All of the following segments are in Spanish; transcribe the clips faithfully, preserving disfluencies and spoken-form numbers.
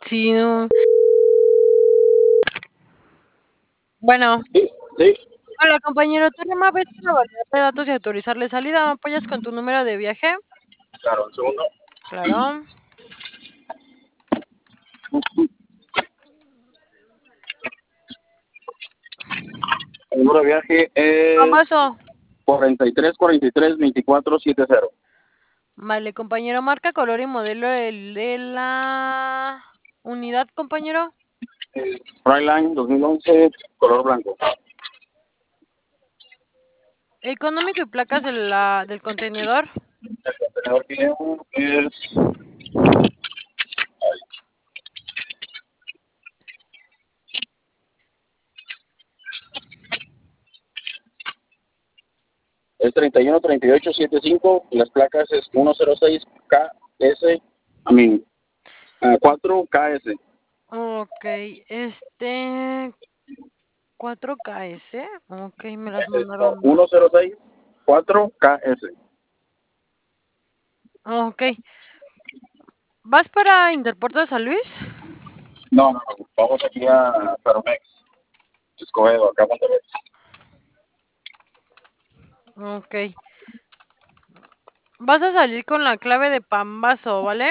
Sí, no. Bueno. Sí, sí. Hola, compañero, te llamaba es para validar de datos y autorizarle salida, ¿me apoyas con tu número de viaje? Claro, un segundo. Claro. El número de viaje es Famoso. cuarenta y tres, cuarenta y tres, veinticuatro, setenta. Vale, compañero, marca, color y modelo el de la unidad, compañero. Skyline dos mil once, color blanco. Económico y placas de la del contenedor. El contenedor que llevo es... Es treinta y uno, treinta y ocho, setenta y cinco, y las placas es ciento seis K S, a mí, cuatro K S. Okey, este cuatro K S, okey, me las Es no, mandaron mal. ciento seis, cuatro K S. Okey. ¿Vas para Interpuerto de San Luis? No, no, no, vamos aquí a Ferromex, Escobedo, acá a Monterrey. Okey. Vas a salir con la clave de Pambazo, ¿vale?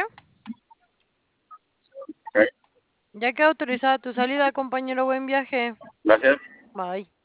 Ok. Ya queda autorizada tu salida, compañero, buen viaje. Gracias. Bye.